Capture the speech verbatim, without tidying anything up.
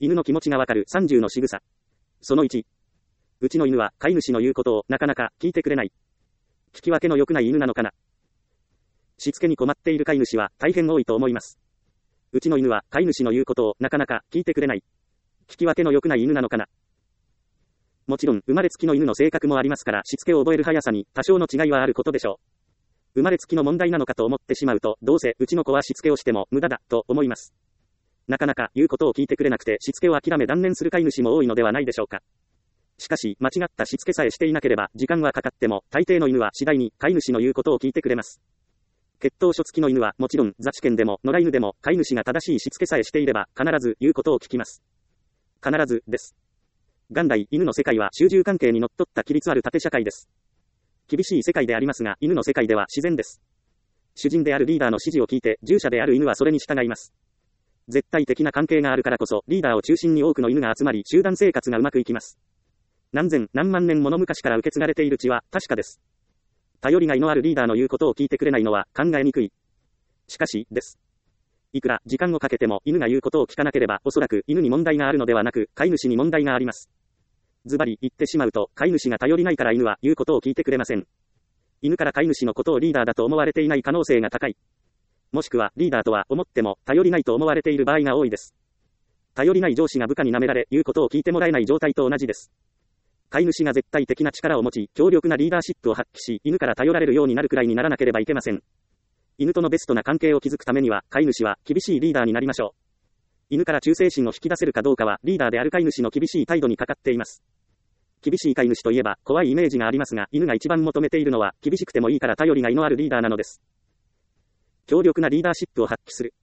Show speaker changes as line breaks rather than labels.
犬の気持ちがわかるさんじゅうの仕草。そのいち。うちの犬は飼い主の言うことをなかなか聞いてくれない。聞き分けの良くない犬なのかな。しつけに困っている飼い主は大変多いと思います。うちの犬は飼い主の言うことをなかなか聞いてくれない。聞き分けの良くない犬なのかな。もちろん生まれつきの犬の性格もありますからしつけを覚える速さに多少の違いはあることでしょう。生まれつきの問題なのかと思ってしまうと、どうせうちの子はしつけをしても無駄だと思います。なかなか言うことを聞いてくれなくてしつけを諦め断念する飼い主も多いのではないでしょうか。しかし間違ったしつけさえしていなければ時間はかかっても大抵の犬は次第に飼い主の言うことを聞いてくれます。血統書付きの犬はもちろん雑種犬でも野良犬でも飼い主が正しいしつけさえしていれば必ず言うことを聞きます。必ずです。元来犬の世界は衆獣関係にのっとった規律ある縦社会です。厳しい世界でありますが犬の世界では自然です。主人であるリーダーの指示を聞いて従者である犬はそれに従います。絶対的な関係があるからこそリーダーを中心に多くの犬が集まり集団生活がうまくいきます。何千何万年もの昔から受け継がれている血は確かです。頼りがいのあるリーダーの言うことを聞いてくれないのは考えにくい。しかしです。いくら時間をかけても犬が言うことを聞かなければおそらく犬に問題があるのではなく飼い主に問題があります。ズバリ言ってしまうと飼い主が頼りないから犬は言うことを聞いてくれません。犬から飼い主のことをリーダーだと思われていない可能性が高い。もしくはリーダーとは思っても頼りないと思われている場合が多いです。頼りない上司が部下に舐められ言うことを聞いてもらえない状態と同じです。飼い主が絶対的な力を持ち強力なリーダーシップを発揮し犬から頼られるようになるくらいにならなければいけません。犬とのベストな関係を築くためには飼い主は厳しいリーダーになりましょう。犬から忠誠心を引き出せるかどうかはリーダーである飼い主の厳しい態度にかかっています。厳しい飼い主といえば怖いイメージがありますが犬が一番求めているのは厳しくてもいいから頼りがいのあるリーダーなのです。強力なリーダーシップを発揮する。